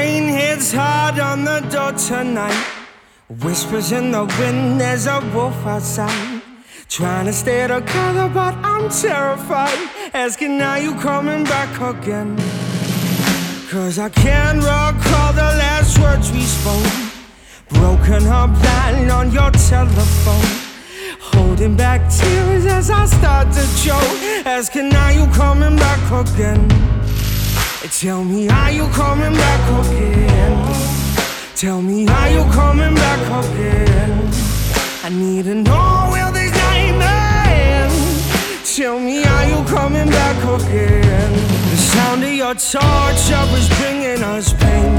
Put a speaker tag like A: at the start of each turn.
A: rain hits hard on the door tonight. Whispers in the wind, there's a wolf outside. Trying to stay together, but I'm terrified. Asking, are you coming back again? Cause I can't recall the last words we spoke. Broken up line on your telephone. Holding back tears as I start to choke. Asking, are you coming back again? Tell me, are you coming back again? Tell me, are you coming back again? I need to know, will this night end? Tell me, are you coming back again? The sound of your torch is bringing